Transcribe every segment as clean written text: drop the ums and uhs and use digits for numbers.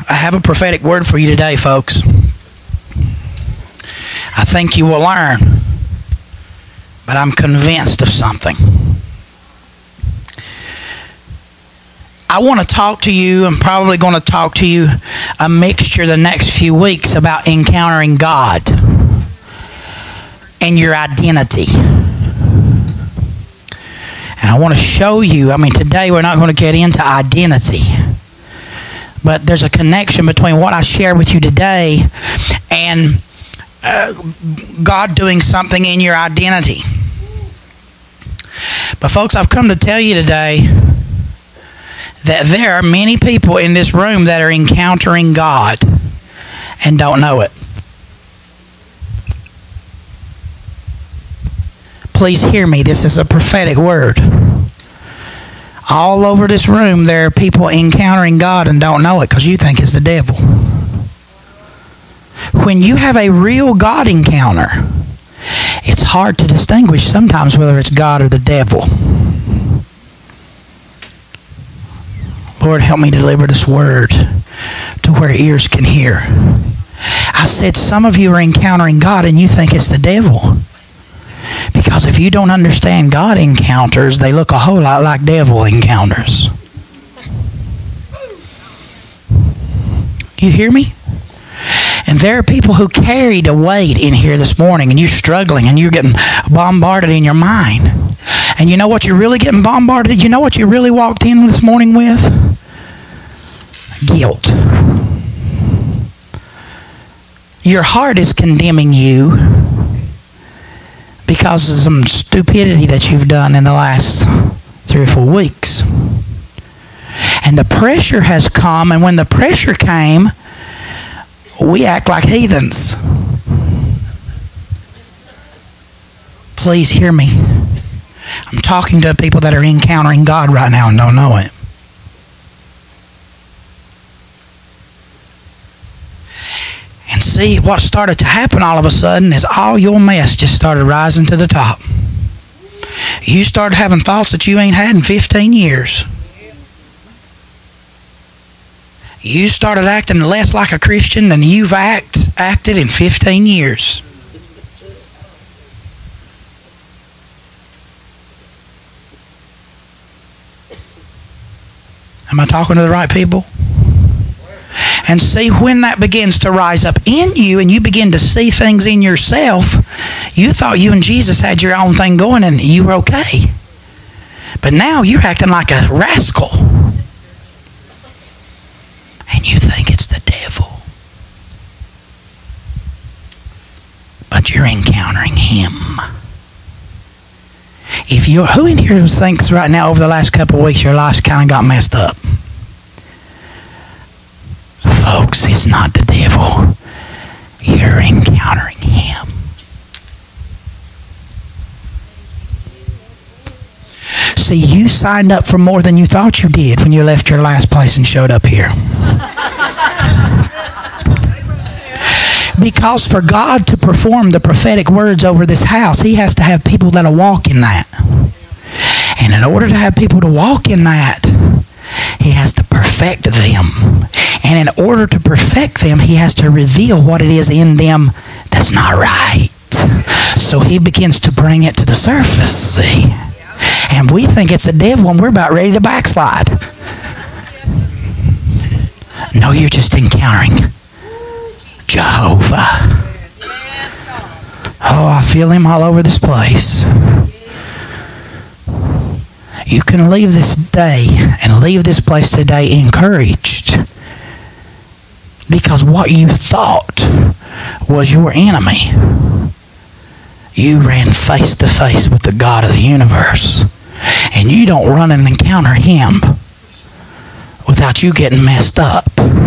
I have a prophetic word for you today, folks. I think you will learn, but I'm convinced of something. I want to talk to you. I'm probably going to talk to you a mixture the next few weeks about encountering God and your identity. And I want to show you, today we're not going to get into identity, but there's a connection between what I share with you today and God doing something in your identity. But folks, I've come to tell you today that there are many people in this room that are encountering God and don't know it. Please hear me. This is a prophetic word. All over this room, there are people encountering God and don't know it because you think it's the devil. When you have a real God encounter, it's hard to distinguish sometimes whether it's God or the devil. Lord, help me deliver this word to where ears can hear. I said some of you are encountering God and you think it's the devil. Because if you don't understand God encounters, they look a whole lot like devil encounters. You hear me? And there are people who carried a weight in here this morning, and you're struggling, and you're getting bombarded in your mind. And you know what you're really getting bombarded? You know what you really walked in this morning with? Guilt. Your heart is condemning you because of some stupidity that you've done in the last 3 or 4 weeks. And the pressure has come, and when the pressure came, we act like heathens. Please hear me. I'm talking to people that are encountering God right now and don't know it. And see, what started to happen all of a sudden is all your mess just started rising to the top. You started having thoughts that you ain't had in 15 years. You started acting less like a Christian than you've acted in 15 years. Am I talking to the right people? And see, when that begins to rise up in you and you begin to see things in yourself, you thought you and Jesus had your own thing going and you were okay. But now you're acting like a rascal. And you think it's the devil. But you're encountering him. Who in here thinks right now over the last couple of weeks your life's kind of got messed up? Folks, it's not the devil. You're encountering him. See, you signed up for more than you thought you did when you left your last place and showed up here. Because for God to perform the prophetic words over this house, he has to have people that'll walk in that. And in order to have people to walk in that, he has to perfect them. And in order to perfect them, he has to reveal what it is in them that's not right. So he begins to bring it to the surface, see? And we think it's the devil and we're about ready to backslide. No, you're just encountering Jehovah. Oh, I feel him all over this place. You can leave this day and leave this place today encouraged because what you thought was your enemy, you ran face to face with the God of the universe. And you don't run and encounter him without you getting messed up.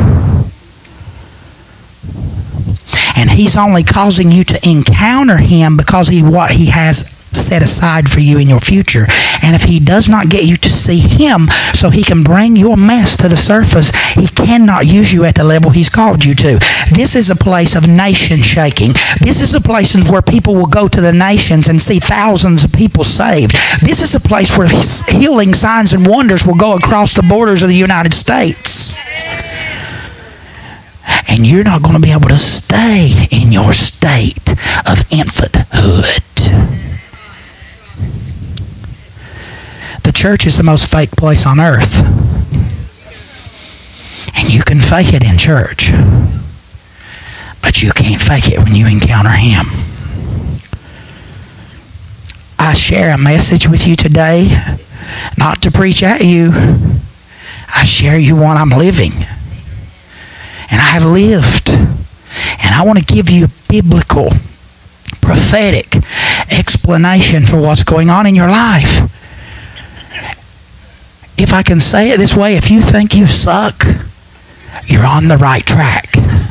And he's only causing you to encounter him because what he has set aside for you in your future. And if he does not get you to see him so he can bring your mess to the surface, he cannot use you at the level he's called you to. This is a place of nation shaking. This is a place where people will go to the nations and see thousands of people saved. This is a place where healing signs and wonders will go across the borders of the United States. And you're not going to be able to stay in your state of infanthood. The church is the most fake place on earth. And you can fake it in church. But you can't fake it when you encounter Him. I share a message with you today, not to preach at you. I share you what I'm living. And I have lived. And I want to give you a biblical, prophetic explanation for what's going on in your life. If I can say it this way, if you think you suck, you're on the right track.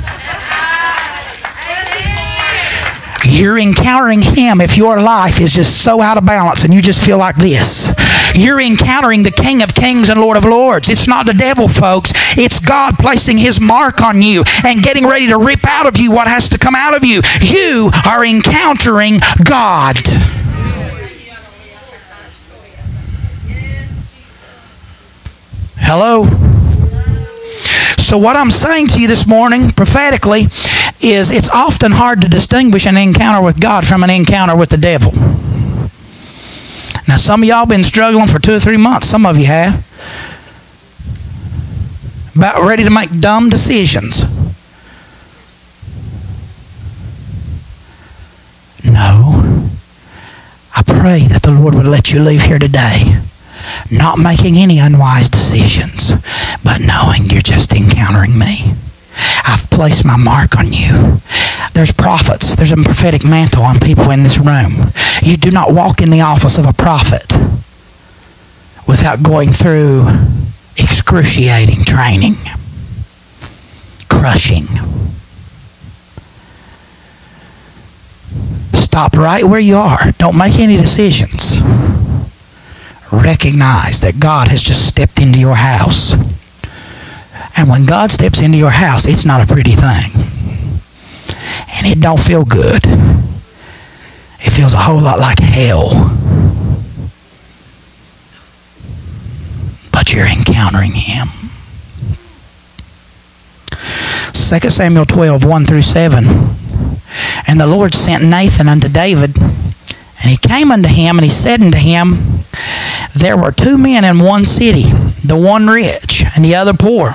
You're encountering Him if your life is just so out of balance and you just feel like this. You're encountering the King of Kings and Lord of Lords. It's not the devil, folks. It's God placing His mark on you and getting ready to rip out of you what has to come out of you. You are encountering God. Hello? So what I'm saying to you this morning, prophetically, is it's often hard to distinguish an encounter with God from an encounter with the devil. Now, some of y'all been struggling for 2 or 3 months. Some of you have. About ready to make dumb decisions. No. I pray that the Lord would let you leave here today not making any unwise decisions, but knowing you're just encountering me. I've placed my mark on you. There's prophets. There's a prophetic mantle on people in this room. You do not walk in the office of a prophet without going through excruciating training, crushing. Stop right where you are. Don't make any decisions. Recognize that God has just stepped into your house. And when God steps into your house, it's not a pretty thing. And it don't feel good. It feels a whole lot like hell. But you're encountering Him. 2 Samuel 12, 1 through 7. And the Lord sent Nathan unto David, and he came unto him, and he said unto him, there were 2 men in one city, the one rich and the other poor.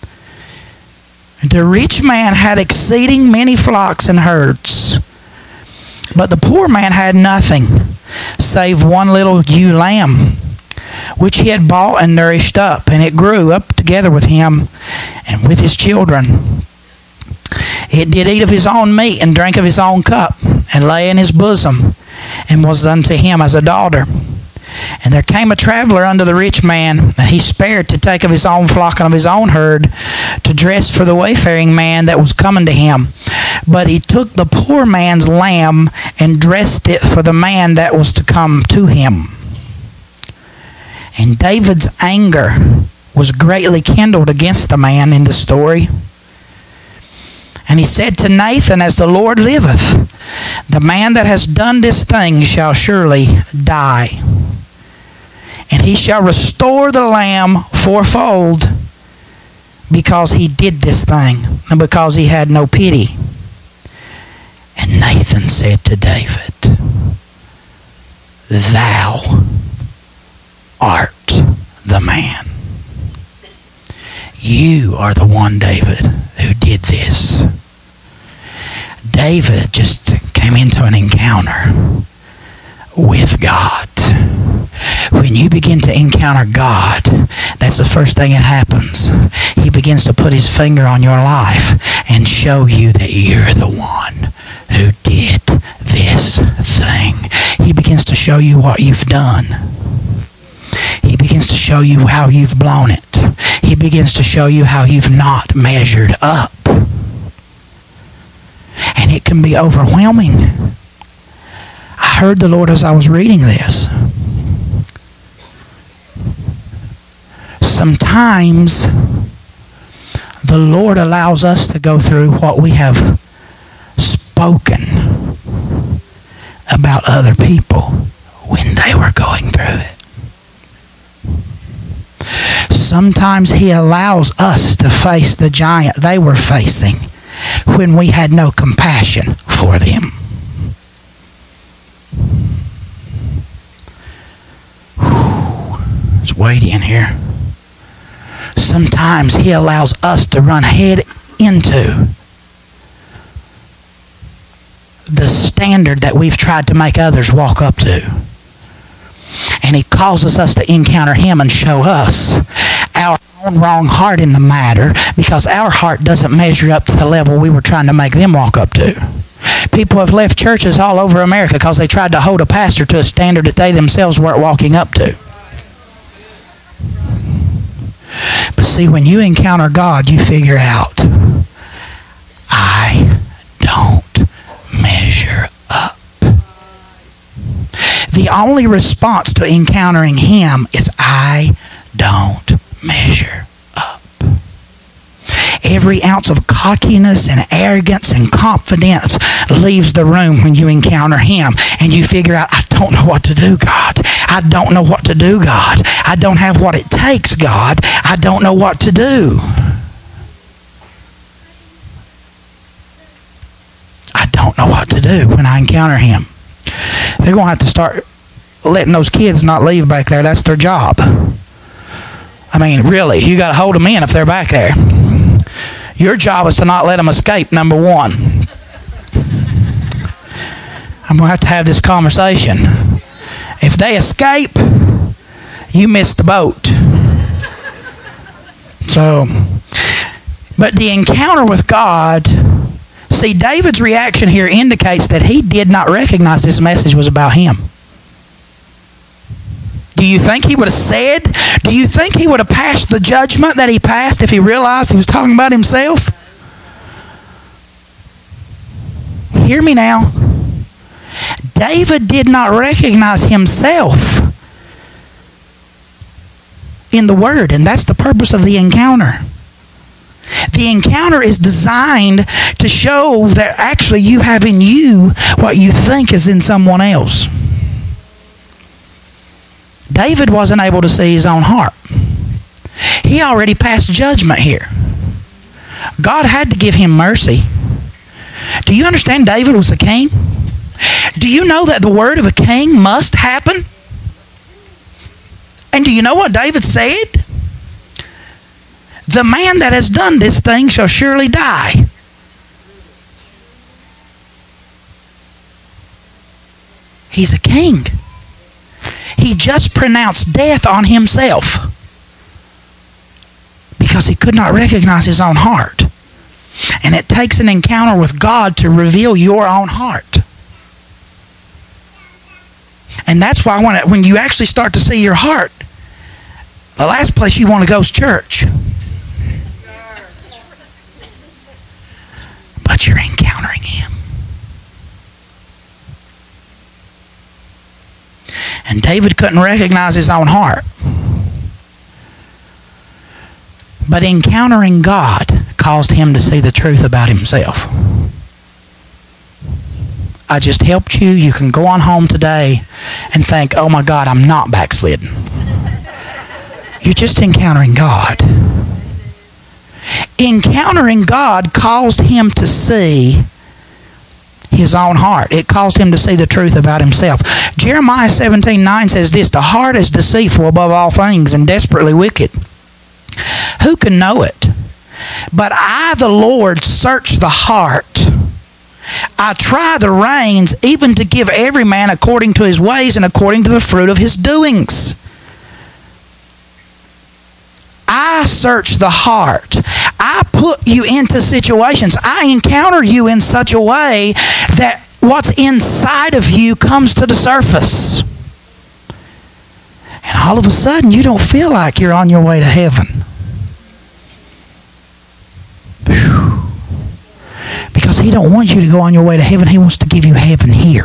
The rich man had exceeding many flocks and herds, but the poor man had nothing, save one little ewe lamb, which he had bought and nourished up, and it grew up together with him and with his children. It did eat of his own meat, and drank of his own cup, and lay in his bosom, and was unto him as a daughter. And there came a traveler unto the rich man, and he spared to take of his own flock and of his own herd, to dress for the wayfaring man that was coming to him. But he took the poor man's lamb, and dressed it for the man that was to come to him. And David's anger was greatly kindled against the man in the story. And he said to Nathan, as the Lord liveth, the man that has done this thing shall surely die. And he shall restore the lamb fourfold, because he did this thing, and because he had no pity. And Nathan said to David, thou art the man. You are the one, David, who did this. David just came into an encounter with God. When you begin to encounter God, that's the first thing that happens. He begins to put His finger on your life and show you that you're the one who did this thing. He begins to show you what you've done. He begins to show you how you've blown it. He begins to show you how you've not measured up. And it can be overwhelming. I heard the Lord as I was reading this. Sometimes the Lord allows us to go through what we have spoken about other people when they were going through it. Sometimes He allows us to face the giant they were facing when we had no compassion for them. It's weighty in here. Sometimes He allows us to run head into the standard that we've tried to make others walk up to. And He causes us to encounter Him and show us our own wrong heart in the matter, because our heart doesn't measure up to the level we were trying to make them walk up to. People have left churches all over America because they tried to hold a pastor to a standard that they themselves weren't walking up to. But see, when you encounter God, you figure out, I don't measure up. The only response to encountering Him is, I don't measure up. Every ounce of cockiness and arrogance and confidence leaves the room when you encounter Him, and you figure out, I don't know what to do, God. I don't know what to do, God. I don't have what it takes, God. I don't know what to do. I don't know what to do when I encounter Him. They're going to have to start letting those kids not leave back there. That's their job. I mean, really, you got to hold them in if they're back there. Your job is to not let them escape, number one. I'm going to have this conversation. If they escape, you miss the boat. So, but the encounter with God, see, David's reaction here indicates that he did not recognize this message was about him. Do you think he would have said, do you think he would have passed the judgment that he passed if he realized he was talking about himself? Hear me now. David did not recognize himself in the Word, and that's the purpose of the encounter. The encounter is designed to show that actually you have in you what you think is in someone else. David wasn't able to see his own heart. He already passed judgment here. God had to give him mercy. Do you understand David was a king? Do you know that the word of a king must happen? And do you know what David said? The man that has done this thing shall surely die. He's a king. He just pronounced death on himself because he could not recognize his own heart. And it takes an encounter with God to reveal your own heart. And that's why when you actually start to see your heart, the last place you want to go is church. But you're encountering Him. And David couldn't recognize his own heart. But encountering God caused him to see the truth about himself. I just helped you. You can go on home today and think, oh my God, I'm not backslidden. You're just encountering God. Encountering God caused him to see his own heart. It caused him to see the truth about himself. Jeremiah 17:9 says this, the heart is deceitful above all things and desperately wicked. Who can know it? But I, the Lord, search the heart. I try the reins, even to give every man according to his ways and according to the fruit of his doings. I search the heart. I put you into situations. I encounter you in such a way that what's inside of you comes to the surface. And all of a sudden, you don't feel like you're on your way to heaven. Because He don't want you to go on your way to heaven. He wants to give you heaven here.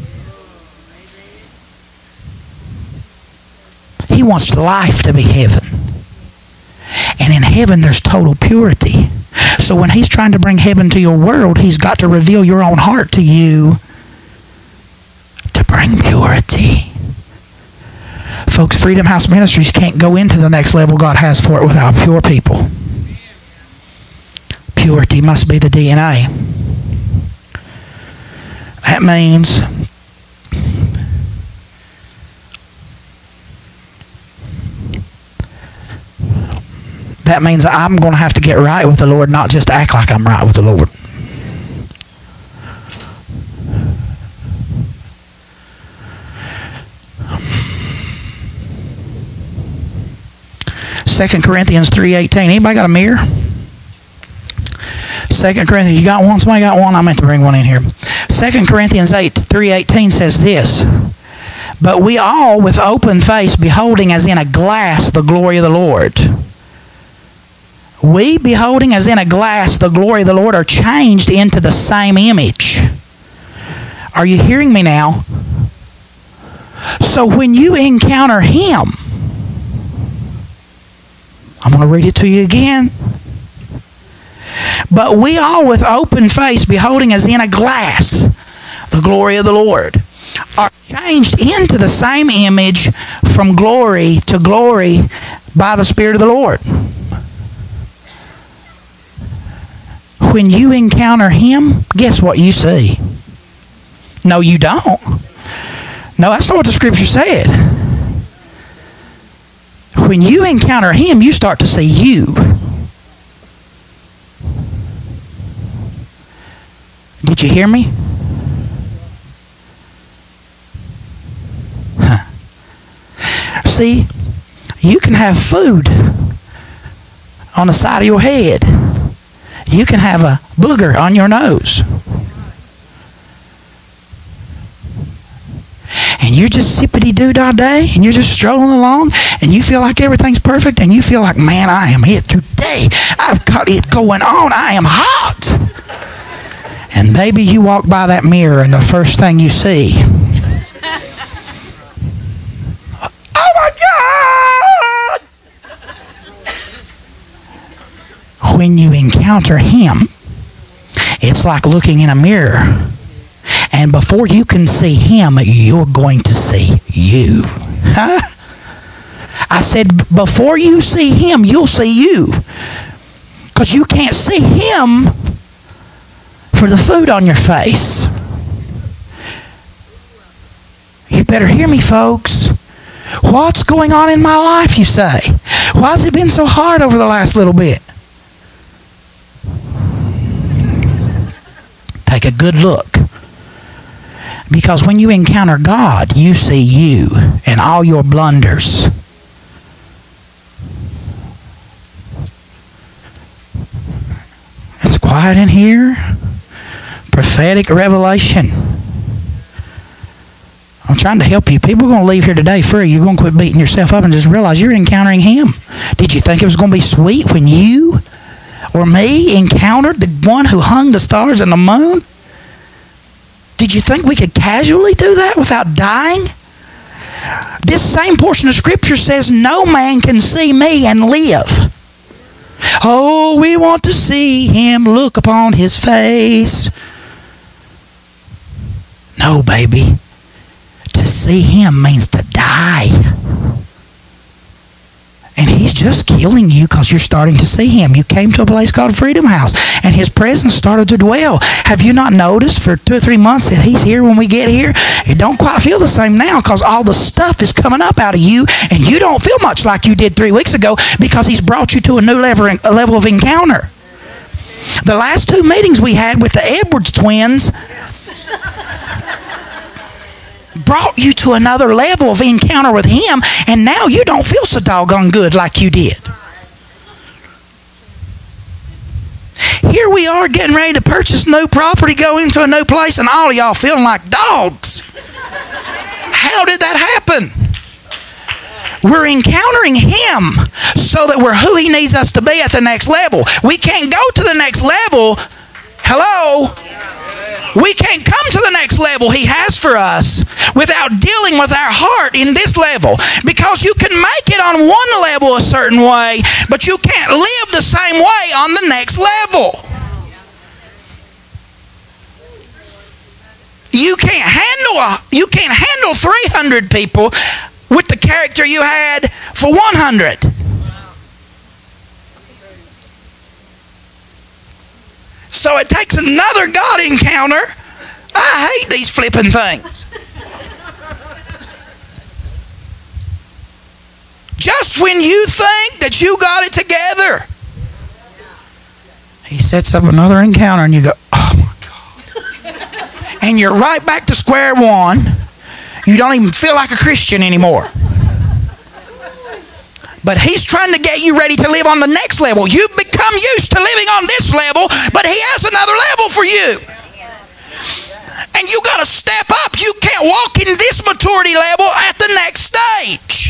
He wants life to be heaven. And in heaven, there's total purity. So when He's trying to bring heaven to your world, He's got to reveal your own heart to you to bring purity. Folks, Freedom House Ministries can't go into the next level God has for it without pure people. purity must be the DNA. That means I'm going to have to get right with the Lord, not just act like I'm right with the Lord. Second Corinthians 3:18. Anybody got a mirror? 2 Corinthians, you got one? Somebody got one? I meant to bring one in here. 2 Corinthians 3:18 says this, but we all with open face beholding as in a glass the glory of the Lord. We beholding as in a glass the glory of the Lord are changed into the same image. Are you hearing me now? So when you encounter Him, I'm going to read it to you again. But we all with open face beholding as in a glass the glory of the Lord are changed into the same image from glory to glory by the Spirit of the Lord. When you encounter Him, guess what you see? No, you don't. No, that's not what the Scripture said. When you encounter Him, you start to see you. Did you hear me? See, you can have food on the side of your head. You can have a booger on your nose. And you're just sippity-doo-dah day, and you're just strolling along, and you feel like everything's perfect, and you feel like, man, I am here today. I've got it going on. I am hot. And baby, you walk by that mirror, and the first thing you see, oh my God! When you encounter Him, it's like looking in a mirror. And before you can see Him, you're going to see you. Huh? I said, before you see Him, you'll see you. Because you can't see Him for the food on your face. You better hear me, folks. What's going on in my life, you say? Why has it been so hard over the last little bit? Take a good look. Because when you encounter God, you see you and all your blunders. It's quiet in here. Prophetic revelation. I'm trying to help you. People are going to leave here today free. You're going to quit beating yourself up and just realize you're encountering Him. Did you think it was going to be sweet when you or me encountered the one who hung the stars and the moon? Did you think we could casually do that without dying? This same portion of Scripture says, no man can see me and live. Oh, we want to see Him, look upon His face. No, baby. To see Him means to die. And He's just killing you because you're starting to see Him. You came to a place called Freedom House, and His presence started to dwell. Have you not noticed for 2 or 3 months that He's here when we get here? It don't quite feel the same now because all the stuff is coming up out of you, and you don't feel much like you did 3 weeks ago because He's brought you to a new level of encounter. The last 2 meetings we had with the Edwards twins brought you to another level of encounter with Him, and now you don't feel so doggone good like you did. Here we are getting ready to purchase new property, go into a new place, and all of y'all feeling like dogs. How did that happen? We're encountering Him so that we're who He needs us to be at the next level. We can't go to the next level. Hello? We can't come to the next level He has for us without dealing with our heart in this level. Because you can make it on one level a certain way, but you can't live the same way on the next level. You can't handle 300 people with the character you had for 100. So it takes another God encounter. I hate these flipping things. Just when you think that you got it together, He sets up another encounter and you go, oh my God. And you're right back to square one. You don't even feel like a Christian anymore. But He's trying to get you ready to live on the next level. You've become used to living on this level, but He has another level for you. And you got to step up. You can't walk in this maturity level at the next stage.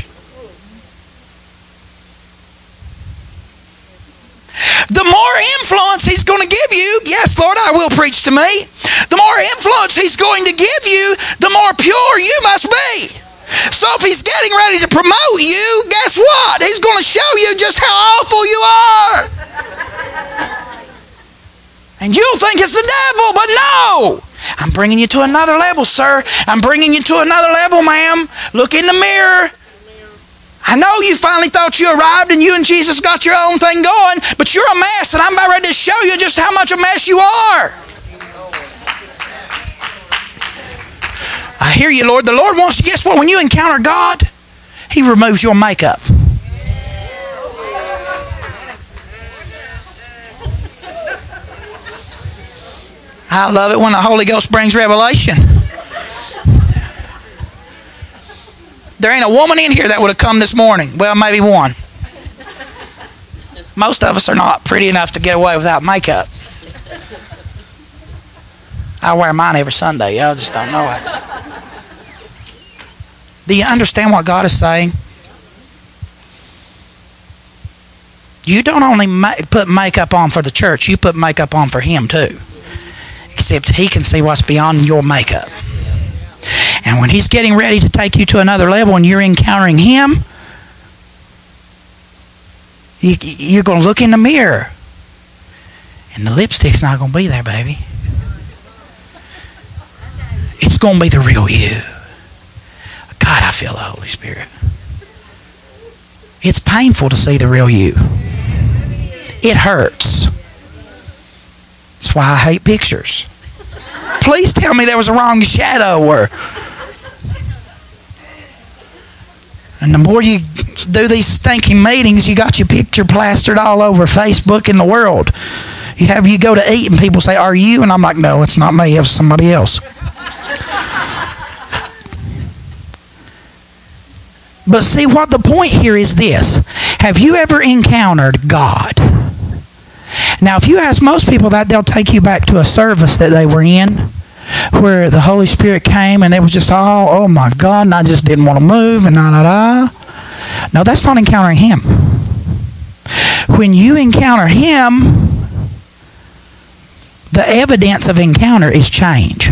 The more influence He's going to give you, yes, Lord, I will preach to me. The more influence He's going to give you, the more pure you must be. So if He's getting ready to promote you, guess what? He's going to show you just how awful you are. And you'll think it's the devil, but no. I'm bringing you to another level, sir. I'm bringing you to another level, ma'am. Look in the mirror. I know you finally thought you arrived and you and Jesus got your own thing going, but you're a mess, and I'm about ready to show you just how much a mess you are. I hear you, Lord. The Lord wants to, guess what? When you encounter God, He removes your makeup. I love it when the Holy Ghost brings revelation. There ain't a woman in here that would have come this morning. Well, maybe one. Most of us are not pretty enough to get away without makeup. I wear mine every Sunday. Y'all just don't know it. Do you understand what God is saying? You don't only put makeup on for the church, you put makeup on for Him too. Except He can see what's beyond your makeup. And when He's getting ready to take you to another level and you're encountering Him, you're going to look in the mirror. And the lipstick's not going to be there, baby. It's going to be the real you. God, I feel the Holy Spirit. It's painful to see the real you. It hurts. That's why I hate pictures. Please tell me there was a wrong shadow or... And the more you do these stinking meetings, you got your picture plastered all over Facebook and the world. You go to eat and people say, "Are you?" And I'm like, "No, it's not me. It's somebody else." But see, what the point here is this. Have you ever encountered God? Now, if you ask most people that, they'll take you back to a service that they were in where the Holy Spirit came and it was just, oh my God, and I just didn't want to move and da-da-da. No, that's not encountering Him. When you encounter Him, the evidence of encounter is change.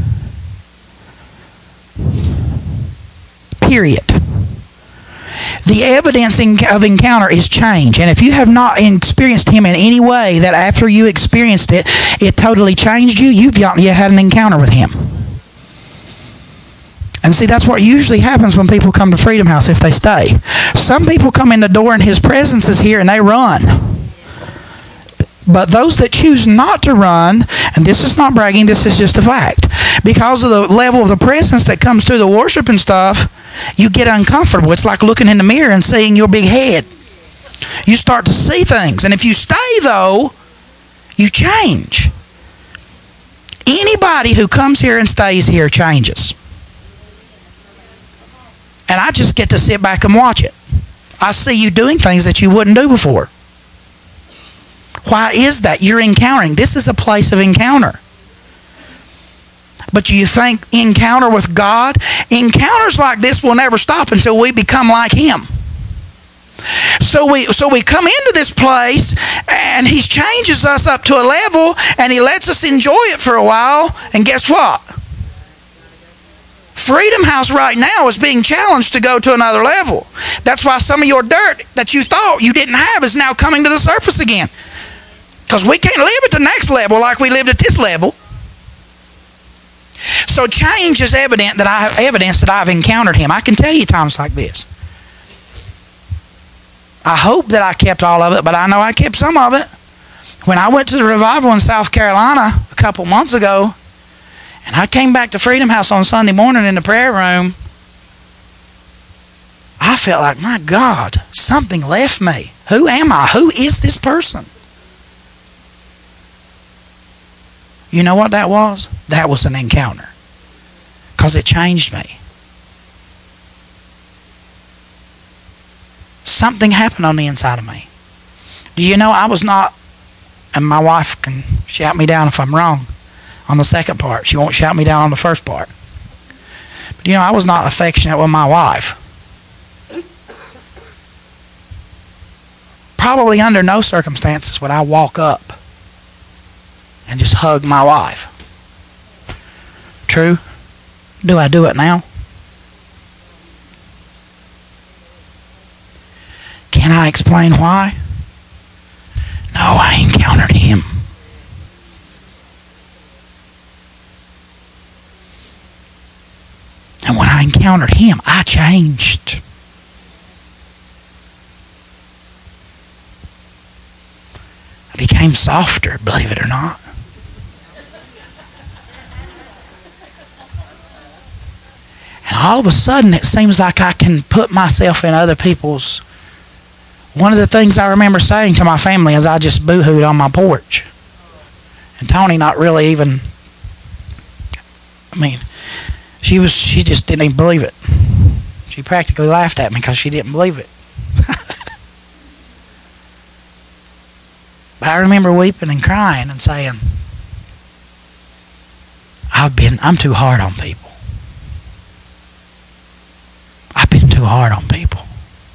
Period. The evidence of encounter is change. And if you have not experienced Him in any way that after you experienced it, it totally changed you, you've not yet had an encounter with Him. And see, that's what usually happens when people come to Freedom House if they stay. Some people come in the door and His presence is here and they run. But those that choose not to run, and this is not bragging, this is just a fact, because of the level of the presence that comes through the worship and stuff, you get uncomfortable. It's like looking in the mirror and seeing your big head. You start to see things. And if you stay, though, you change. Anybody who comes here and stays here changes. And I just get to sit back and watch it. I see you doing things that you wouldn't do before. Why is that? You're encountering. This is a place of encounter. But you think encounter with God? Encounters like this will never stop until we become like Him. So we come into this place and He changes us up to a level and He lets us enjoy it for a while. And guess what? Freedom House right now is being challenged to go to another level. That's why some of your dirt that you thought you didn't have is now coming to the surface again. Because we can't live at the next level like we lived at this level. So change is evidence that I've encountered Him. I can tell you times like this. I hope that I kept all of it, but I know I kept some of it. When I went to the revival in South Carolina a couple months ago, and I came back to Freedom House on Sunday morning in the prayer room, I felt like, my God, something left me. Who am I? Who is this person? You know what that was? That was an encounter. Because it changed me. Something happened on the inside of me. Do you know I was not, and my wife can shout me down if I'm wrong on the second part. She won't shout me down on the first part. But you know, I was not affectionate with my wife. Probably under no circumstances would I walk up and just hug my wife. True? Do I do it now? Can I explain why? No, I encountered him. And when I encountered him, I changed. I became softer, believe it or not. And all of a sudden, it seems like I can put myself in other people's. One of the things I remember saying to my family is I just boo-hooed on my porch. And Tony not really even, she just didn't even believe it. She practically laughed at me because she didn't believe it. But I remember weeping and crying and saying, I'm too hard on people. I've been too hard on people.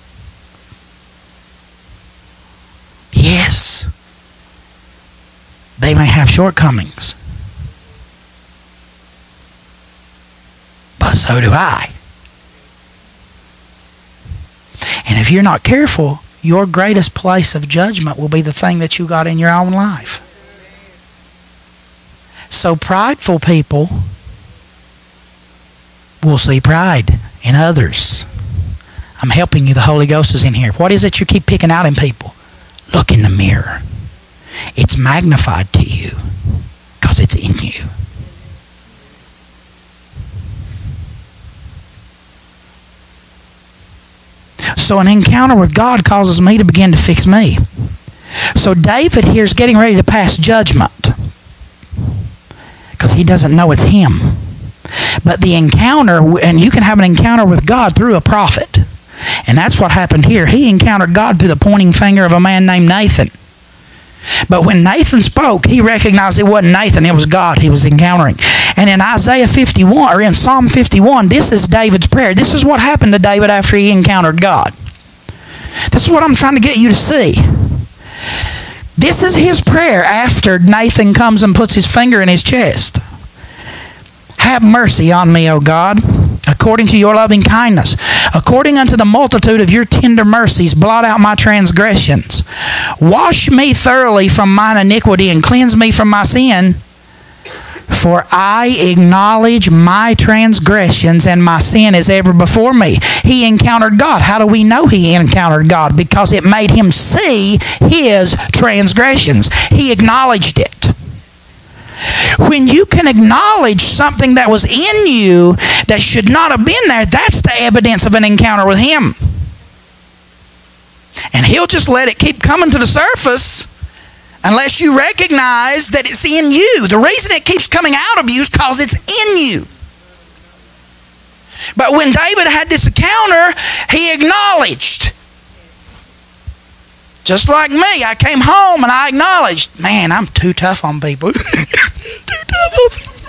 Yes, they may have shortcomings, but so do I. And if you're not careful, your greatest place of judgment will be the thing that you got in your own life. So prideful people will see pride in others. I'm helping you. The Holy Ghost is in here. What is it you keep picking out in people? Look in the mirror. It's magnified to you because it's in you. So an encounter with God causes me to begin to fix me. So David here is getting ready to pass judgment because he doesn't know it's him. But the encounter, and you can have an encounter with God through a prophet. And that's what happened here. He encountered God through the pointing finger of a man named Nathan. But when Nathan spoke, he recognized it wasn't Nathan, it was God he was encountering. And in Isaiah 51, or in Psalm 51, this is David's prayer. This is what happened to David after he encountered God. This is what I'm trying to get you to see. This is his prayer after Nathan comes and puts his finger in his chest. Have mercy on me, O God, according to your loving kindness. According unto the multitude of your tender mercies, blot out my transgressions. Wash me thoroughly from mine iniquity and cleanse me from my sin. For I acknowledge my transgressions, and my sin is ever before me. He encountered God. How do we know he encountered God? Because it made him see his transgressions. He acknowledged it. When you can acknowledge something that was in you that should not have been there, that's the evidence of an encounter with him. And he'll just let it keep coming to the surface unless you recognize that it's in you. The reason it keeps coming out of you is because it's in you. But when David had this encounter, he acknowledged. Just like me, I came home and I acknowledged, man, I'm too tough on people. Too tough on people.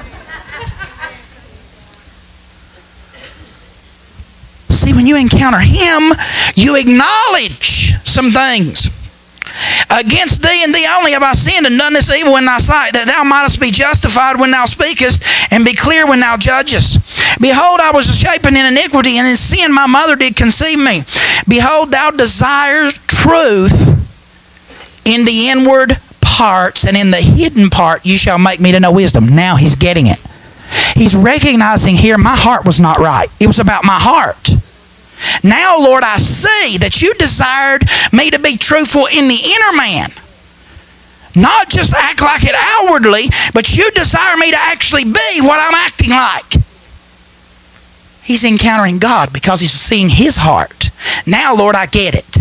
See, when you encounter him, you acknowledge some things. Against thee and thee only have I sinned and done this evil in thy sight, that thou mightest be justified when thou speakest, and be clear when thou judgest. Behold, I was shapen in iniquity, and in sin my mother did conceive me. Behold, thou desirest truth in the inward parts, and in the hidden part you shall make me to know wisdom. Now he's getting it. He's recognizing here, my heart was not right. It was about my heart. Now, Lord, I see that you desired me to be truthful in the inner man. Not just act like it outwardly, but you desire me to actually be what I'm acting like. He's encountering God because he's seeing his heart. Now, Lord, I get it.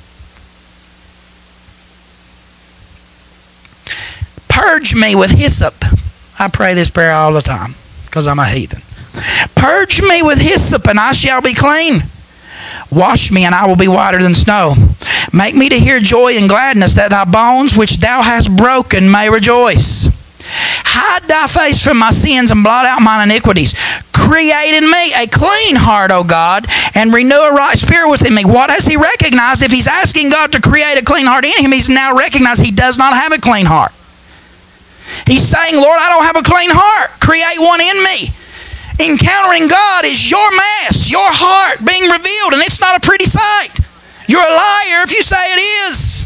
Purge me with hyssop. I pray this prayer all the time because I'm a heathen. Purge me with hyssop and I shall be clean. Wash me and I will be whiter than snow. Make me to hear joy and gladness, that thy bones which thou hast broken may rejoice. Hide thy face from my sins and blot out mine iniquities. Create in me a clean heart, O God, and renew a right spirit within me. What has he recognized? If he's asking God to create a clean heart in him, he's now recognized he does not have a clean heart. He's saying, Lord, I don't have a clean heart. Create one in me. Encountering God is your mess, your heart being revealed, and it's not a pretty sight. You're a liar if you say it is.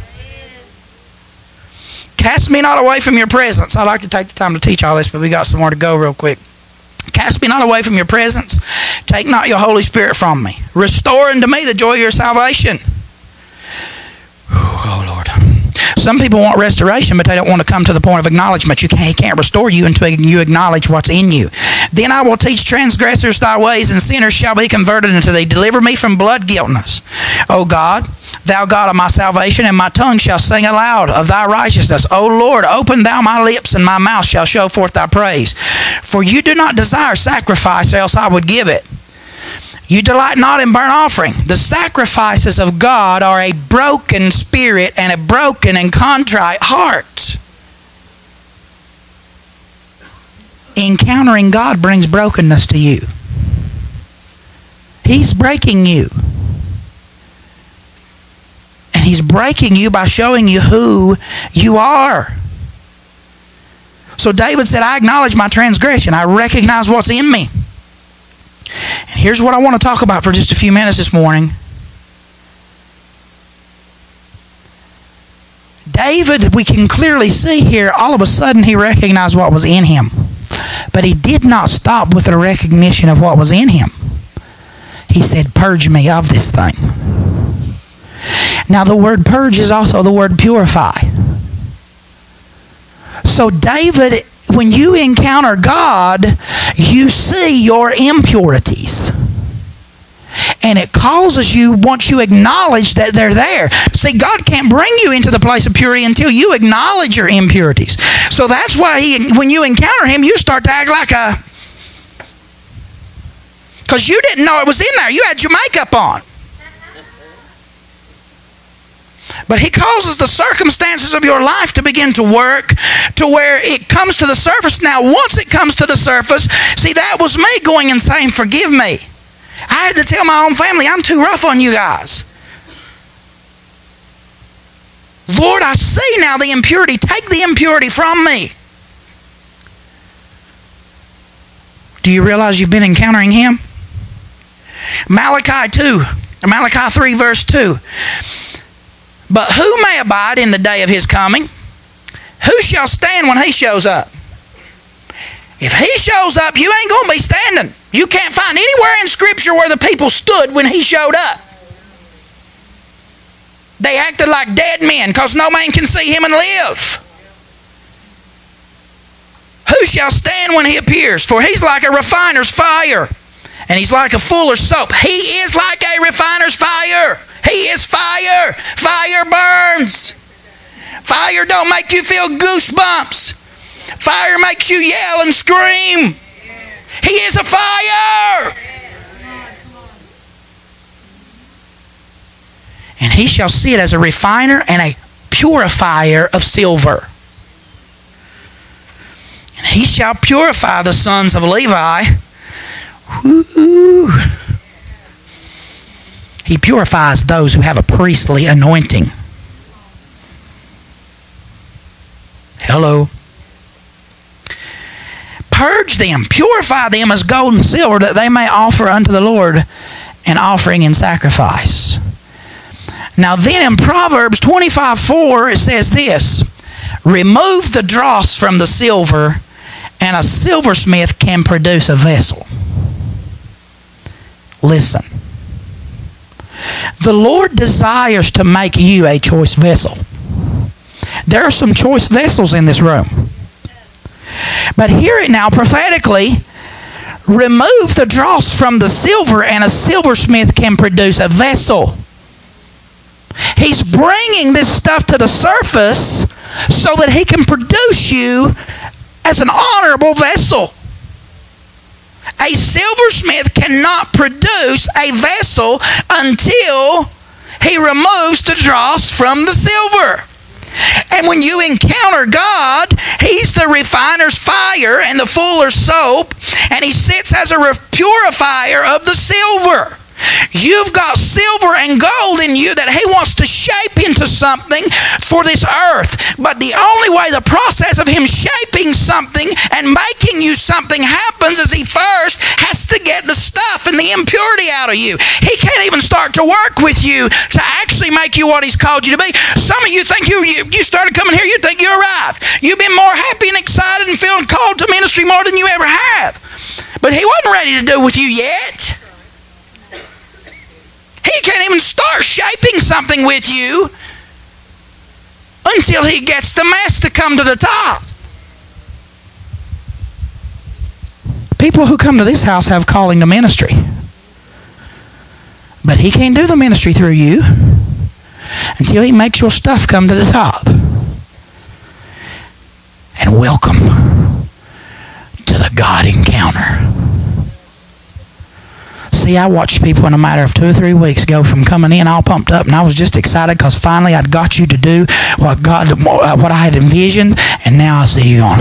Cast me not away from your presence. I'd like to take the time to teach all this, but we got somewhere to go real quick. Cast me not away from your presence. Take not your Holy Spirit from me. Restore unto me the joy of your salvation. Oh, Lord. Some people want restoration, but they don't want to come to the point of acknowledgement. He can't restore you until you acknowledge what's in you. Then I will teach transgressors thy ways, and sinners shall be converted unto thee. Deliver me from blood guiltness. O God, thou God of my salvation, and my tongue shall sing aloud of thy righteousness. O Lord, open thou my lips, and my mouth shall show forth thy praise. For you do not desire sacrifice, else I would give it. You delight not in burnt offering. The sacrifices of God are a broken spirit and a broken and contrite heart. Encountering God brings brokenness to you. He's breaking you. And he's breaking you by showing you who you are. So David said, I acknowledge my transgression. I recognize what's in me. And here's what I want to talk about for just a few minutes this morning. David, we can clearly see here, all of a sudden he recognized what was in him. But he did not stop with the recognition of what was in him. He said, purge me of this thing. Now the word purge is also the word purify. So David, when you encounter God, you see your impurities. And it causes you, once you acknowledge that they're there. See, God can't bring you into the place of purity until you acknowledge your impurities. So that's why when you encounter him, you start to act like a... Because you didn't know it was in there. You had your makeup on. But he causes the circumstances of your life to begin to work to where it comes to the surface. Now, once it comes to the surface, see, that was me going and saying, forgive me. I had to tell my own family, I'm too rough on you guys. Lord, I see now the impurity. Take the impurity from me. Do you realize you've been encountering him? Malachi 3 verse 2. But who may abide in the day of his coming? Who shall stand when he shows up? If he shows up, you ain't going to be standing. You can't find anywhere in Scripture where the people stood when he showed up. They acted like dead men because no man can see him and live. Who shall stand when he appears? For he's like a refiner's fire, and he's like a fuller's soap. He is like a refiner's fire. He is fire. Fire burns. Fire don't make you feel goosebumps. Fire makes you yell and scream. He is a fire. And he shall sit as a refiner and a purifier of silver. And he shall purify the sons of Levi. Woo. He purifies those who have a priestly anointing. Hello. Purge them, purify them as gold and silver, that they may offer unto the Lord an offering and sacrifice. Now then in Proverbs 25:4 it says this, remove the dross from the silver, and a silversmith can produce a vessel. Listen. The Lord desires to make you a choice vessel. There are some choice vessels in this room. But hear it now prophetically. Remove the dross from the silver, and a silversmith can produce a vessel. He's bringing this stuff to the surface so that he can produce you as an honorable vessel. A silversmith cannot produce a vessel until he removes the dross from the silver. And when you encounter God, He's the refiner's fire and the fuller's soap, and He sits as a purifier of the silver. You've got silver and gold in you that He wants to shape into something for this earth. But the only way the process of Him shaping something and making you something happens is He first has to get the stuff and the impurity out of you. He can't even start to work with you to actually make you what He's called you to be. Some of you think you started coming here, you think you arrived. You've been more happy and excited and feeling called to ministry more than you ever have. But He wasn't ready to do with you yet. He can't even start shaping something with you until He gets the mess to come to the top. People who come to this house have calling to ministry. But He can't do the ministry through you until He makes your stuff come to the top. And welcome to the God encounter. See, I watched people in a matter of 2 or 3 weeks go from coming in all pumped up, and I was just excited because finally I'd got you to do what I had envisioned, and now I see you going.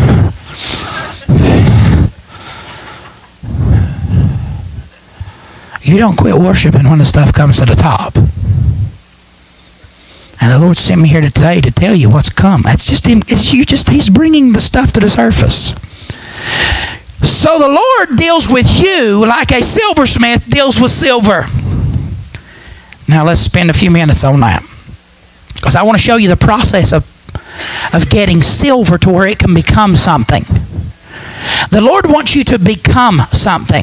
You don't quit worshiping when the stuff comes to the top. And the Lord sent me here today to tell you what's come. It's just Him. He's bringing the stuff to the surface. So the Lord deals with you like a silversmith deals with silver. Now let's spend a few minutes on that, because I want to show you the process of getting silver to where it can become something. The Lord wants you to become something.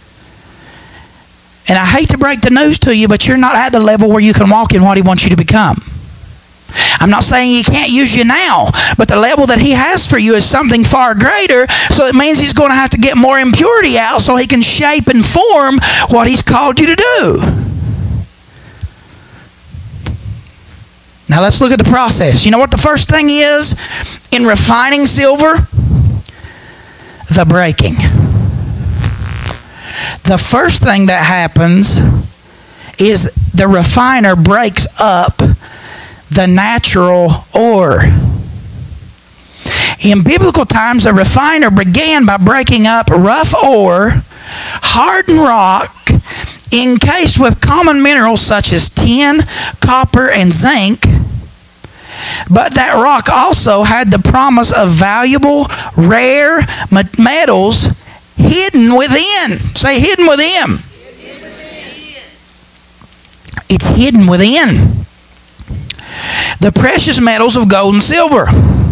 And I hate to break the news to you, but you're not at the level where you can walk in what He wants you to become. I'm not saying He can't use you now, but the level that He has for you is something far greater, so it means He's going to have to get more impurity out so He can shape and form what He's called you to do. Now let's look at the process. You know what the first thing is in refining silver? The breaking. The first thing that happens is the refiner breaks up the natural ore. In biblical times, a refiner began by breaking up rough ore, hardened rock, encased with common minerals such as tin, copper, and zinc. But that rock also had the promise of valuable, rare metals hidden within. Say, hidden within. It's hidden within. The precious metals of gold and silver.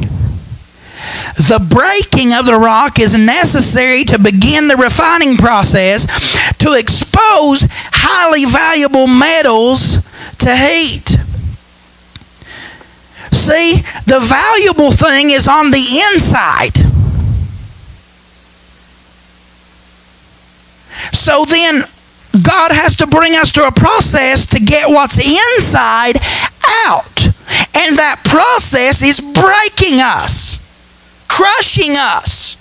The breaking of the rock is necessary to begin the refining process to expose highly valuable metals to heat. See, the valuable thing is on the inside. So then God has to bring us to a process to get what's inside out. And that process is breaking us, crushing us.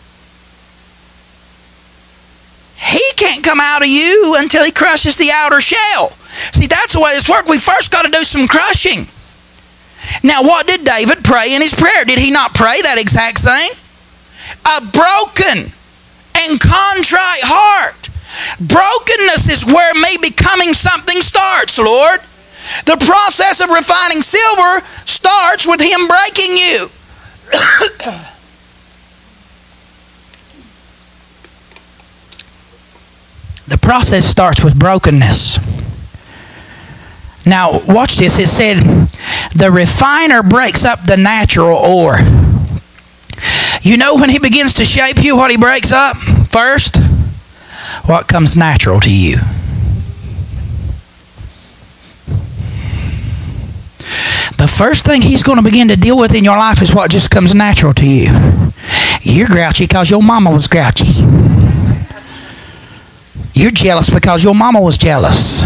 He can't come out of you until He crushes the outer shell. See, that's the way this works. We first got to do some crushing. Now, what did David pray in his prayer? Did he not pray that exact thing? A broken and contrite heart. Brokenness is where me becoming something starts, Lord. The process of refining silver starts with Him breaking you. The process starts with brokenness. Now, watch this. It said, the refiner breaks up the natural ore. You know when He begins to shape you, what He breaks up first? What comes natural to you. the first thing He's going to begin to deal with in your life is what just comes natural to you. You're grouchy because your mama was grouchy. You're jealous because your mama was jealous.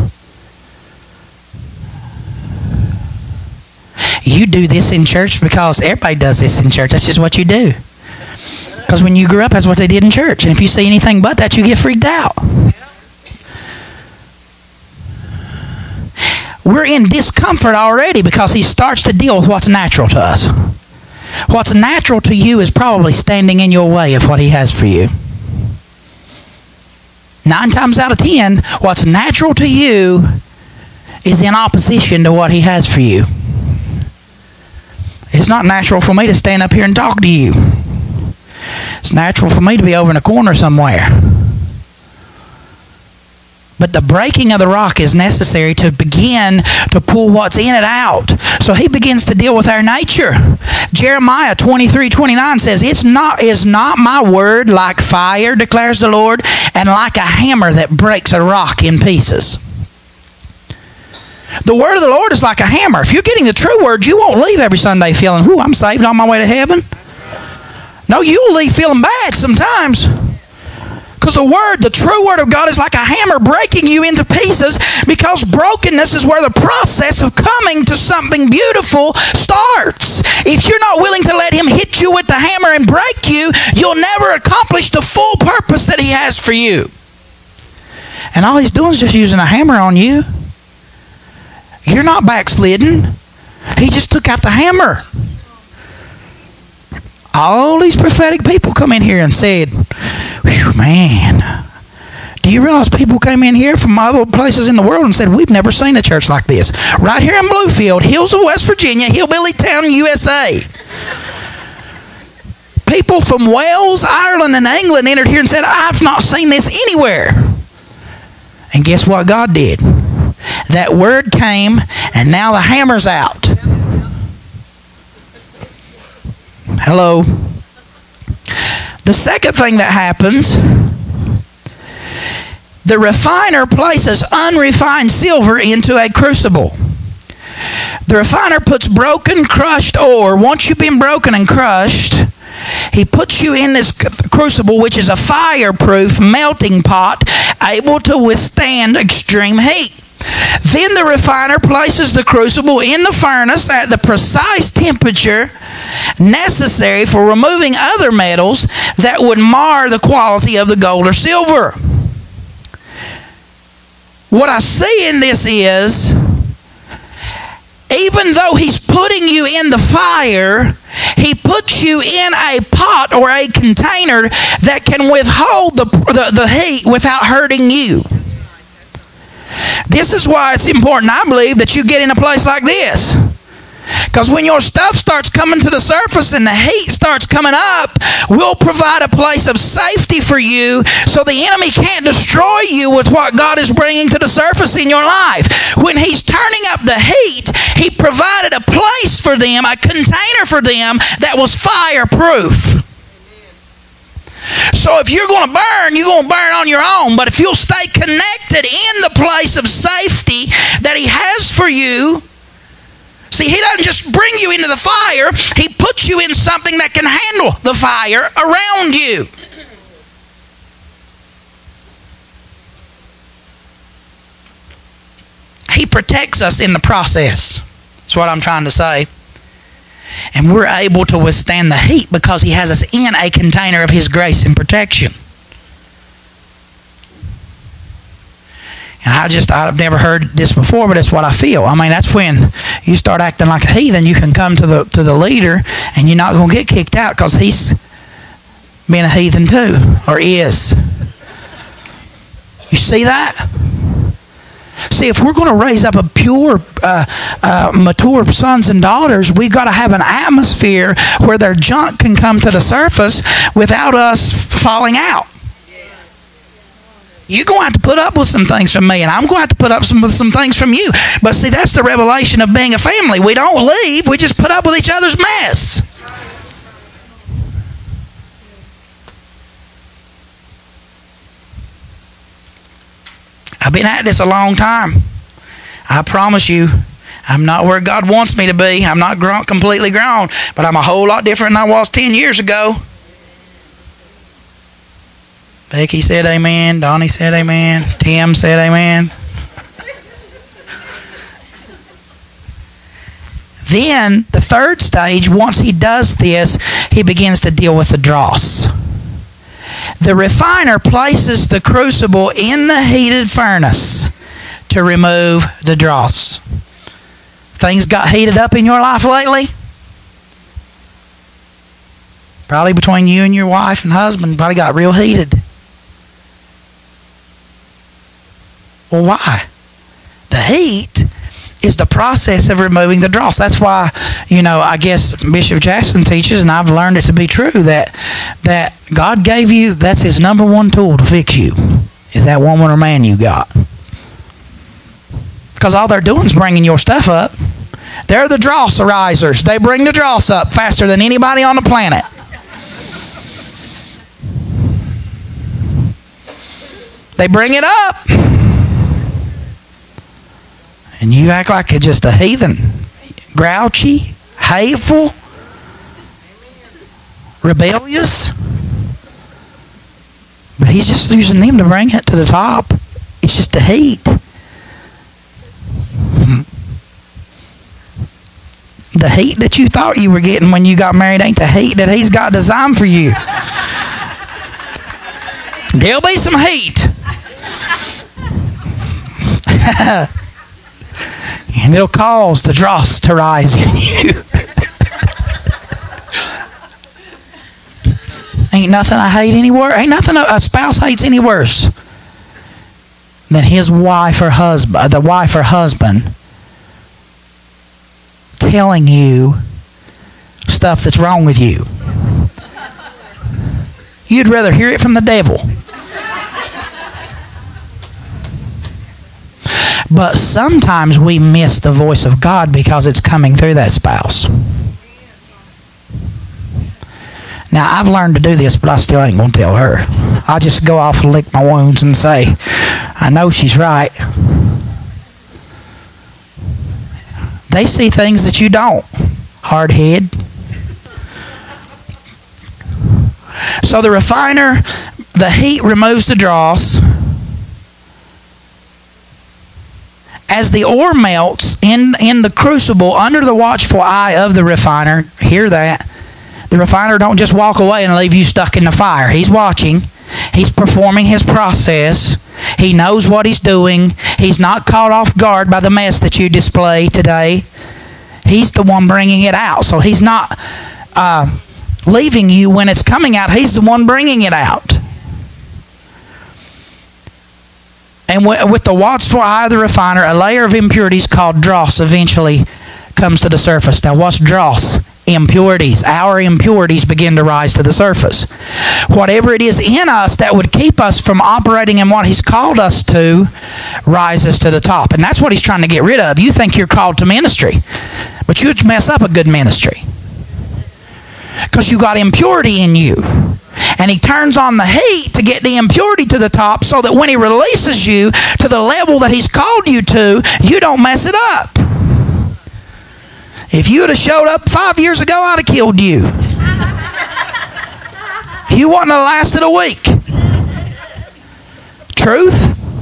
You do this in church because everybody does this in church. That's just what you do. Because when you grew up, that's what they did in church. And if you see anything but that, you get freaked out. We're in discomfort already because He starts to deal with what's natural to us. What's natural to you is probably standing in your way of what He has for you. 9 times out of 10, what's natural to you is in opposition to what He has for you. It's not natural for me to stand up here and talk to you. It's natural for me to be over in a corner somewhere. But the breaking of the rock is necessary to begin to pull what's in it out. So He begins to deal with our nature. Jeremiah 23:29 says, Is not my word like fire, declares the Lord, and like a hammer that breaks a rock in pieces? The word of the Lord is like a hammer. If you're getting the true word, you won't leave every Sunday feeling, "Ooh, I'm saved on my way to heaven." No, you'll leave feeling bad sometimes. Because the true word of God is like a hammer breaking you into pieces, because brokenness is where the process of coming to something beautiful starts. If you're not willing to let Him hit you with the hammer and break you, you'll never accomplish the full purpose that He has for you. And all He's doing is just using a hammer on you. You're not backslidden. He just took out the hammer. All these prophetic people come in here and said, man, do you realize people came in here from other places in the world and said, we've never seen a church like this. Right here in Bluefield, hills of West Virginia, Hillbilly Town, USA. People from Wales, Ireland, and England entered here and said, I've not seen this anywhere. And guess what God did? That word came, and now the hammer's out. Hello. The second thing that happens, the refiner places unrefined silver into a crucible. The refiner puts broken, crushed ore. Once you've been broken and crushed, he puts you in this crucible, which is a fireproof melting pot able to withstand extreme heat. Then the refiner places the crucible in the furnace at the precise temperature necessary for removing other metals that would mar the quality of the gold or silver. What I see in this is, even though he's putting you in the fire, he puts you in a pot or a container that can withhold the heat without hurting you. This is why it's important, I believe, that you get in a place like this. Because when your stuff starts coming to the surface and the heat starts coming up, we'll provide a place of safety for you so the enemy can't destroy you with what God is bringing to the surface in your life. When he's turning up the heat, he provided a place for them, a container for them that was fireproof. So if you're going to burn, you're going to burn on your own. But if you'll stay connected in the place of safety that he has for you, see, he doesn't just bring you into the fire. He puts you in something that can handle the fire around you. He protects us in the process. That's what I'm trying to say. And we're able to withstand the heat because he has us in a container of his grace and protection. And I've never heard this before, but it's what I feel. I mean, that's when you start acting like a heathen. You can come to the leader, and you're not going to get kicked out because he's been a heathen too, or is. You see that? See, if we're going to raise up a pure, mature sons and daughters, we've got to have an atmosphere where their junk can come to the surface without us falling out. You're going to have to put up with some things from me, and I'm going to have to put up with some things from you. But see, that's the revelation of being a family. We don't leave. We just put up with each other's mess. I've been at this a long time. I promise you, I'm not where God wants me to be. I'm not completely grown, but I'm a whole lot different than I was 10 years ago. Becky said amen. Donnie said amen. Tim said amen. Then, the third stage, once he does this, he begins to deal with the dross. The refiner places the crucible in the heated furnace to remove the dross. Things got heated up in your life lately? Probably between you and your wife and husband, probably got real heated. Well, why? The heat is the process of removing the dross. That's why, I guess Bishop Jackson teaches, and I've learned it to be true, that God gave you, that's his number one tool to fix you, is that woman or man you got. Because all they're doing is bringing your stuff up. They're the dross arisers. They bring the dross up faster than anybody on the planet. They bring it up. And you act like you're just a heathen. Grouchy, hateful, rebellious. But he's just using them to bring it to the top. It's just the heat. The heat that you thought you were getting when you got married ain't the heat that he's got designed for you. There'll be some heat. And it'll cause the dross to rise in you. Ain't nothing I hate any worse. Ain't nothing a spouse hates any worse than his wife or husband, the wife or husband, telling you stuff that's wrong with you. You'd rather hear it from the devil. But sometimes we miss the voice of God because it's coming through that spouse. Now, I've learned to do this, but I still ain't going to tell her. I'll just go off and lick my wounds and say, I know she's right. They see things that you don't. Hard head. So the refiner, the heat removes the dross. As the ore melts in the crucible under the watchful eye of the refiner, hear that. The refiner don't just walk away and leave you stuck in the fire. He's watching. He's performing his process. He knows what he's doing. He's not caught off guard by the mess that you display today. He's the one bringing it out. So he's not leaving you when it's coming out. He's the one bringing it out. And with the watchful eye of the refiner, a layer of impurities called dross eventually comes to the surface. Now, what's dross? Impurities. Our impurities begin to rise to the surface. Whatever it is in us that would keep us from operating in what he's called us to rises to the top. And that's what he's trying to get rid of. You think you're called to ministry, but you'd mess up a good ministry because you got impurity in you. And he turns on the heat to get the impurity to the top so that when he releases you to the level that he's called you to, you don't mess it up. If you would have showed up 5 years ago, I'd have killed you. You wouldn't have lasted a week. Truth?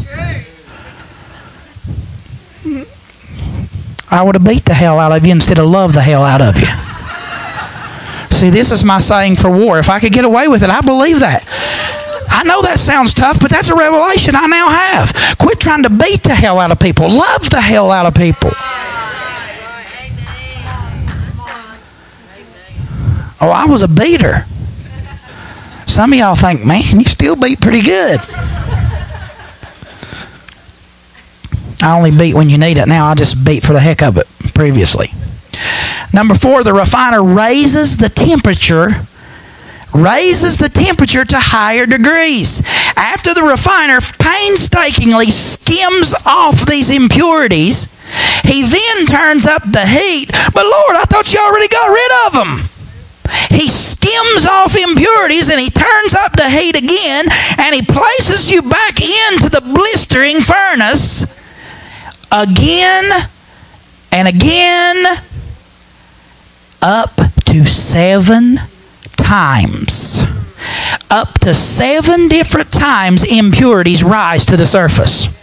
I would have beat the hell out of you instead of loved the hell out of you. See, this is my saying for war. If I could get away with it, I believe that. I know that sounds tough, but that's a revelation I now have. Quit trying to beat the hell out of people. Love the hell out of people. Oh, I was a beater. Some of y'all think, man, you still beat pretty good. I only beat when you need it. Now I just beat for the heck of it previously. Number 4, the refiner raises the temperature to higher degrees. After the refiner painstakingly skims off these impurities, he then turns up the heat. But Lord, I thought you already got rid of them. He skims off impurities and he turns up the heat again and he places you back into the blistering furnace again and again, up to 7 times. Up to 7 different times impurities rise to the surface.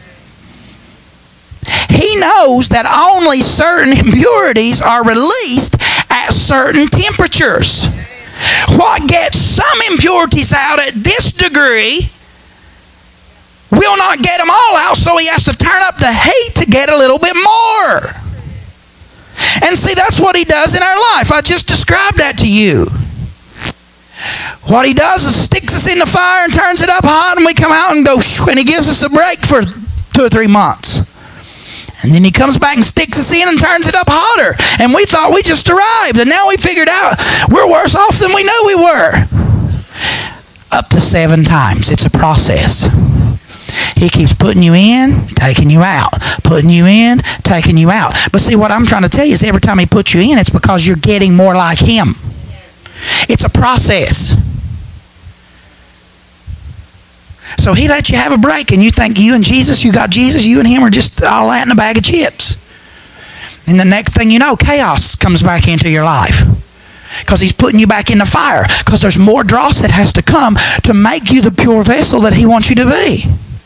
He knows that only certain impurities are released at certain temperatures. What gets some impurities out at this degree will not get them all out, so he has to turn up the heat to get a little bit more. And see, that's what he does in our life. I just described that to you. What he does is sticks us in the fire and turns it up hot, and we come out and go, and he gives us a break for 2 or 3 months. And then he comes back and sticks us in and turns it up hotter. And we thought we just arrived, and now we figured out we're worse off than we knew we were. Up to 7 times. It's a process. He keeps putting you in, taking you out. Putting you in, taking you out. But see, what I'm trying to tell you is every time he puts you in, it's because you're getting more like him. It's a process. So he lets you have a break, and you think you and Jesus, you got Jesus, you and him are just all that in a bag of chips. And the next thing you know, chaos comes back into your life. Because he's putting you back in the fire. Because there's more dross that has to come to make you the pure vessel that he wants you to be.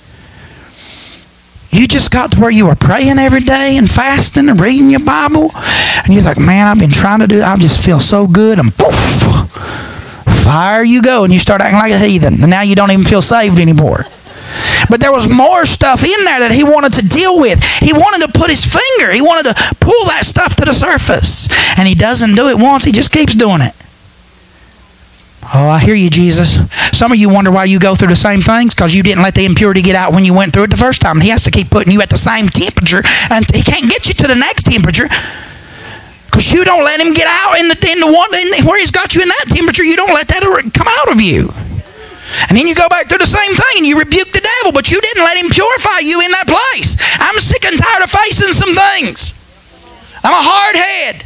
You just got to where you were praying every day and fasting and reading your Bible. And you're like, man, I've been trying to do it. I just feel so good. And poof, fire you go. And you start acting like a heathen. And now you don't even feel saved anymore. But there was more stuff in there that he wanted to deal with. He wanted to put his finger. He wanted to pull that stuff to the surface. And he doesn't do it once. He just keeps doing it. Oh, I hear you, Jesus. Some of you wonder why you go through the same things, because you didn't let the impurity get out when you went through it the first time. He has to keep putting you at the same temperature, and he can't get you to the next temperature because you don't let him get out in the one where he's got you in that temperature. You don't let that come out of you. And then you go back through the same thing and you rebuke the devil, but you didn't let him purify you in that place. I'm sick and tired of facing some things. I'm a hard head.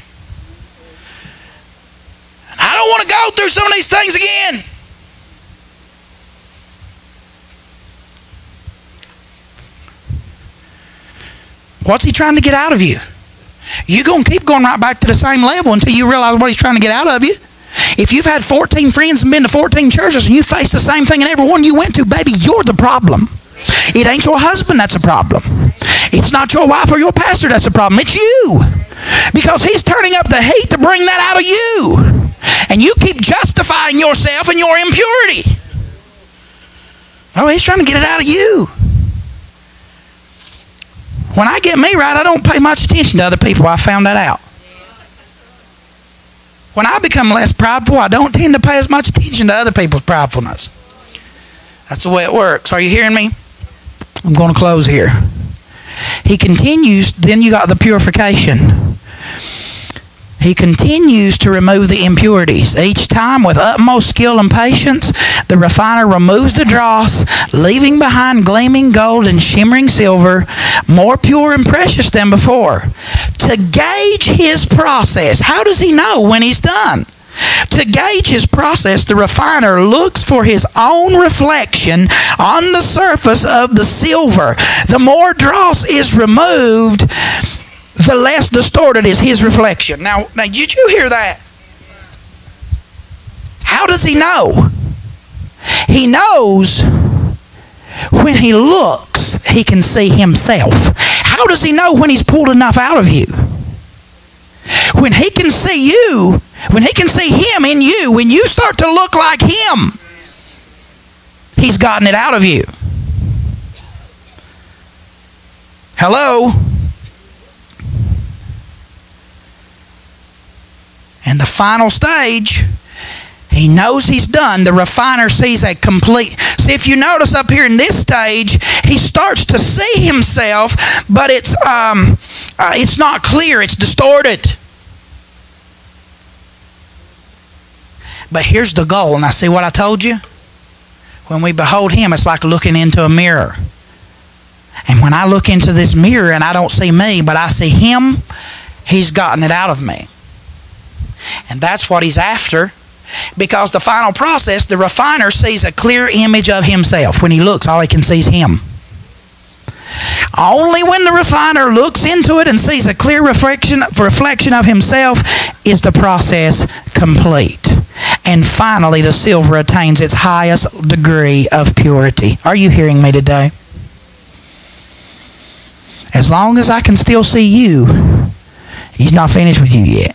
I don't want to go through some of these things again. What's he trying to get out of you? You're going to keep going right back to the same level until you realize what he's trying to get out of you. If you've had 14 friends and been to 14 churches and you face the same thing in every one you went to, baby, you're the problem. It ain't your husband that's a problem. It's not your wife or your pastor that's a problem. It's you. Because he's turning up the heat to bring that out of you. And you keep justifying yourself and your impurity. Oh, he's trying to get it out of you. When I get me right, I don't pay much attention to other people. I found that out. When I become less prideful, I don't tend to pay as much attention to other people's pridefulness. That's the way it works. Are you hearing me? I'm going to close here. He continues, then you got the purification. He continues to remove the impurities. Each time, with utmost skill and patience, the refiner removes the dross, leaving behind gleaming gold and shimmering silver, more pure and precious than before. To gauge his process, how does he know when he's done? To gauge his process, the refiner looks for his own reflection on the surface of the silver. The more dross is removed, the less distorted is his reflection. Now, did you hear that? How does he know? He knows when he looks, he can see himself. How does he know when he's pulled enough out of you? When he can see you, when he can see him in you, when you start to look like him, he's gotten it out of you. Hello? And the final stage, he knows he's done. The refiner sees a complete... See, if you notice up here in this stage, he starts to see himself, but it's not clear. It's distorted. But here's the goal. Now, see what I told you? When we behold him, it's like looking into a mirror. And when I look into this mirror and I don't see me, but I see him, he's gotten it out of me. And that's what he's after. Because the final process, the refiner sees a clear image of himself. When he looks, all he can see is him. Only when the refiner looks into it and sees a clear reflection of himself is the process complete. And finally, the silver attains its highest degree of purity. Are you hearing me today? As long as I can still see you, He's not finished with you yet.